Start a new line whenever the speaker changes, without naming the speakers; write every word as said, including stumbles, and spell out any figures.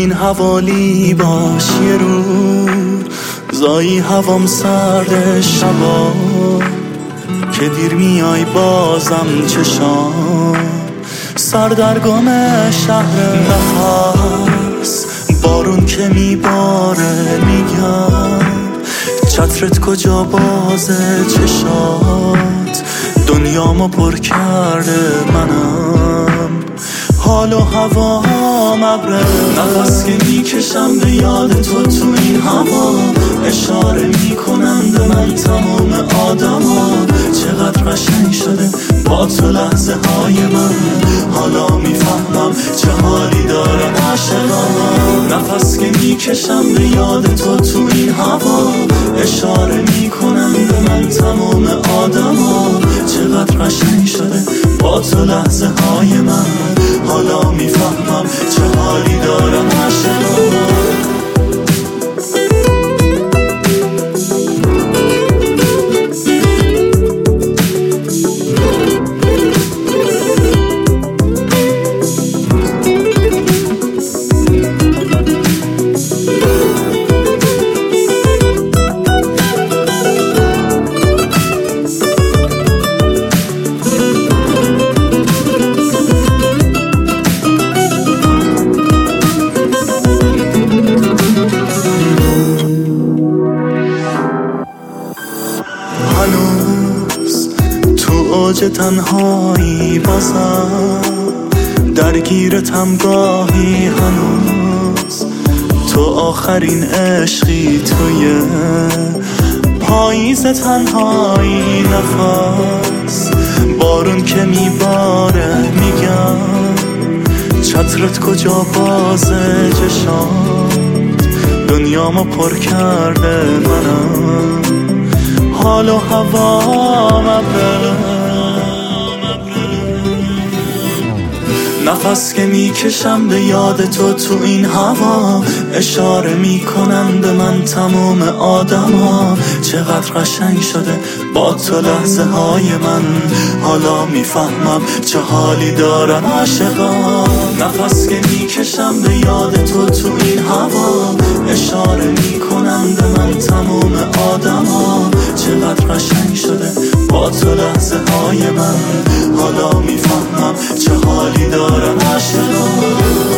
این حوالی باش یه رو زایی هوام سرد شبا که دیر میای بازم چشام سردرگم شهر نفس بارون که میباره میگم چترت کجا بازه چشات دنیامو پر کرده منم حال و هوام ابره نفس که میکشم به یاد تو تو این هوا اشاره میکنم به من تمام آدما چقدر قشنگ شده با تو لحظه های من حالا میفهمم چه حالی داره عاشقان نفس که میکشم به یاد تو تو این هوا اشاره میکنم به من تمام آدما چقدر قشنگ شده با تو لحظه های من حالا میفهمم چه حالی دارم عاشقان هنوز تو اوج تنهایی بازم درگیرتم گاهی هنوز تو آخرین عشقی توی پاییز تنهایی نفس بارون که میباره میگم چترت کجا بازه چشات دنیامو پر کرده منم حال و هوام ابره نفس که میکشم به یاد تو تو این هوا اشاره میکنن به من تمام آدما چقدر قشنگ شده با تو لحظه های من حالا میفهمم چه حالی دارن عاشقان نفس که میکشم به یاد تو تو این هوا اشاره میکنن به من تمام آدما چقدر قشنگ شده با تو لحظه های من حالا میفهمم چه حالی دارن عاشقان